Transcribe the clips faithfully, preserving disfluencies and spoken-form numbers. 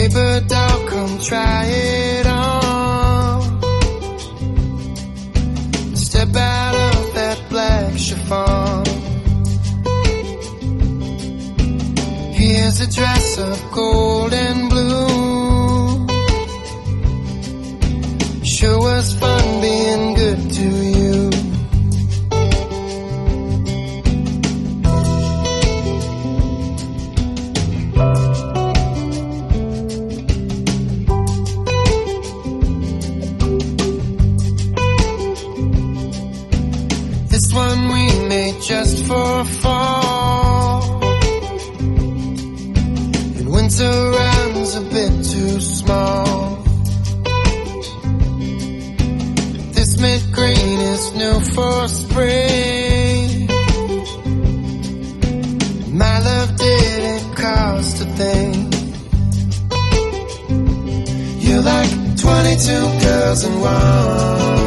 Paper doll, come try it on. Step out of that black chiffon. Here's a dress of gold and blue. Sure was fun being good to you. This one we made just for fall. And winter round's a bit too small. This mint green is new for spring. My love didn't cost a thing. You're like twenty-two girls in one.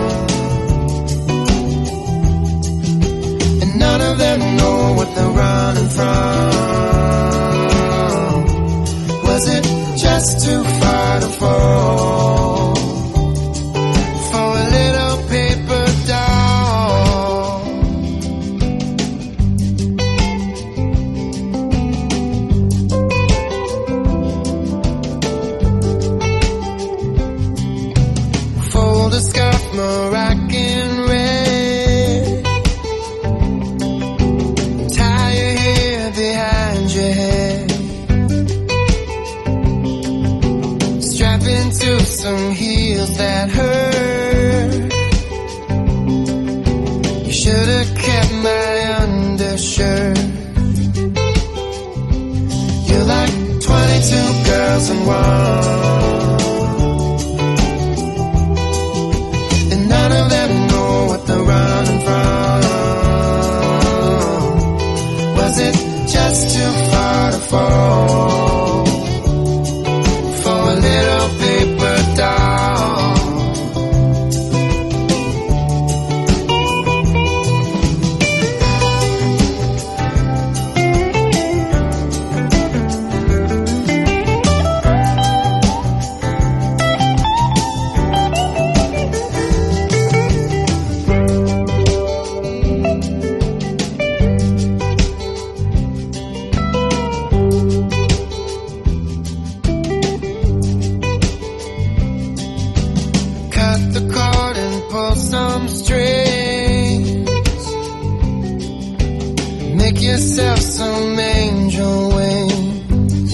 None of them know what they're running from. Was it just too far to fall for a little paper doll? Fold a scarf, Moroccan red. To some heels that hurt. You should have kept my undershirt. You're like twenty-two girls in one. And none of them know what they're running from. Was it just too far to fall for a little paper doll? Yourself some angel wings.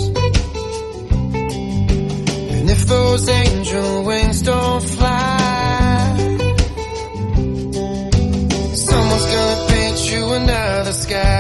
And if those angel wings don't fly, someone's gonna paint you another sky.